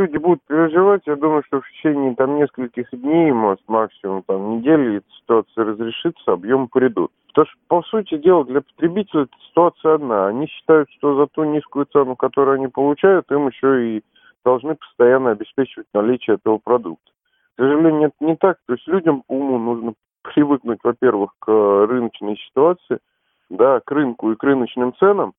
люди будут переживать, я думаю, что в течение нескольких дней, может, максимум недели, эта ситуация разрешится, объемы придут. Потому что, по сути дела, для потребителя эта ситуация одна. Они считают, что за ту низкую цену, которую они получают, им еще и должны постоянно обеспечивать наличие этого продукта. К сожалению, это не так. То есть людям по уму нужно привыкнуть, во-первых, к рыночной ситуации, да, к рынку и к рыночным ценам.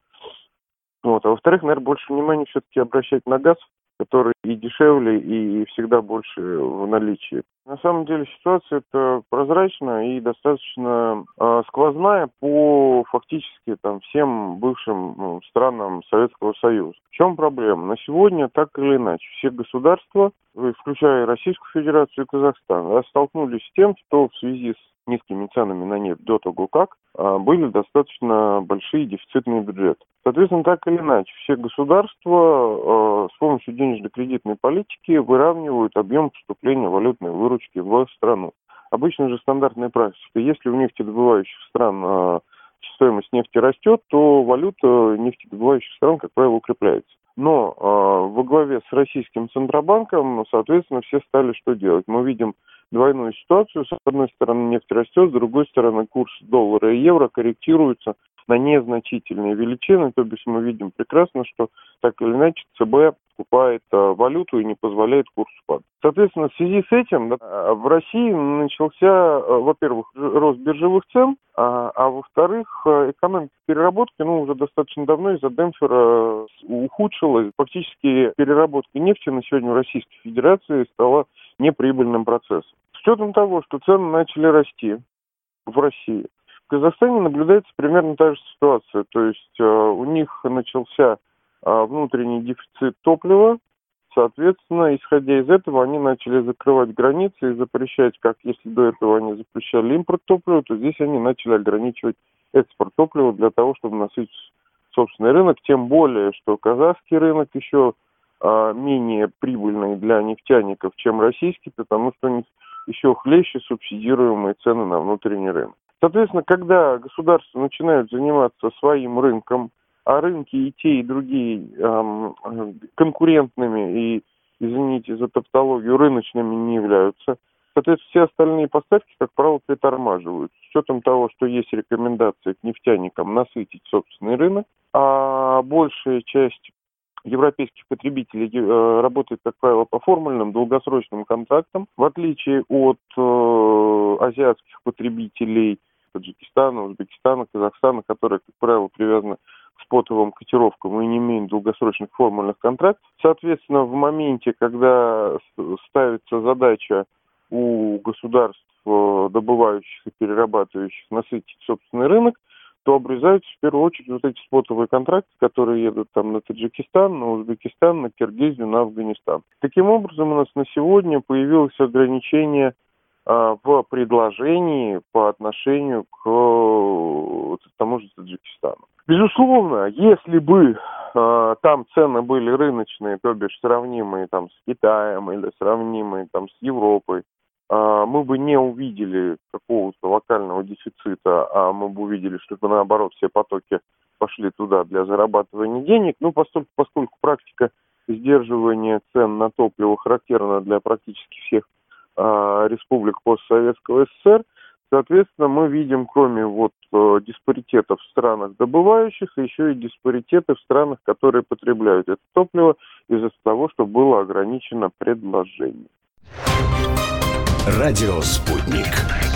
А во-вторых, наверное, больше внимания все-таки обращать на газ, который и дешевле, и всегда больше в наличии. На самом деле ситуация это прозрачная и достаточно сквозная по фактически всем бывшим странам Советского Союза. В чем проблема? На сегодня так или иначе все государства, включая Российскую Федерацию и Казахстан, столкнулись с тем, что в связи с низкими ценами на нефть до того как были достаточно большие дефицитные бюджеты. Соответственно, так или иначе, все государства с помощью денежно-кредитной политики выравнивают объем поступления валютной выручки в страну. Обычно же стандартная практика. Если у нефтедобывающих стран стоимость нефти растет, то валюта нефтедобывающих стран, как правило, укрепляется. Но во главе с российским Центробанком, соответственно, все стали что делать? Мы видим двойную ситуацию. С одной стороны, нефть растет, с другой стороны, курс доллара и евро корректируется на незначительные величины. То есть мы видим прекрасно, что так или иначе ЦБ покупает валюту и не позволяет курсу падать. Соответственно, в связи с этим в России начался, во-первых, рост биржевых цен, а во-вторых, экономика переработки, уже достаточно давно из-за демпфера ухудшилась. Фактически переработка нефти на сегодня в Российской Федерации стала неприбыльным процессом. С учетом того, что цены начали расти в России, в Казахстане наблюдается примерно та же ситуация. То есть у них начался внутренний дефицит топлива. Соответственно, исходя из этого, они начали закрывать границы и запрещать, как если до этого они запрещали импорт топлива, то здесь они начали ограничивать экспорт топлива для того, чтобы насытить собственный рынок. Тем более, что казахский рынок еще менее прибыльный для нефтяников, чем российский, потому что у них еще хлеще субсидируемые цены на внутренний рынок. Соответственно, когда государства начинают заниматься своим рынком, а рынки и те, и другие конкурентными и, извините за тавтологию, рыночными не являются, соответственно, все остальные поставки, как правило, притормаживают. С учетом того, что есть рекомендации к нефтяникам насытить собственный рынок, а большая часть европейских потребителей работает, как правило, по формульным долгосрочным контрактам, в отличие от азиатских потребителей Таджикистана, Узбекистана, Казахстана, которые, как правило, привязаны к спотовым котировкам и не имеют долгосрочных формульных контрактов. Соответственно, в моменте, когда ставится задача у государств, добывающих и перерабатывающих, насытить собственный рынок, то обрезаются в первую очередь вот эти спотовые контракты, которые едут на Таджикистан, на Узбекистан, на Киргизию, на Афганистан. Таким образом, у нас на сегодня появилось ограничение в предложении по отношению к тому же Таджикистану. Безусловно, если бы там цены были рыночные, то бишь сравнимые с Китаем или сравнимые с Европой, мы бы не увидели какого-то локального дефицита, а мы бы увидели, что наоборот все потоки пошли туда для зарабатывания денег. Поскольку практика сдерживания цен на топливо характерна для практически всех республик постсоветского СССР, соответственно, мы видим, кроме диспаритетов в странах добывающих, еще и диспаритеты в странах, которые потребляют это топливо из-за того, что было ограничено предложение. Радио «Спутник».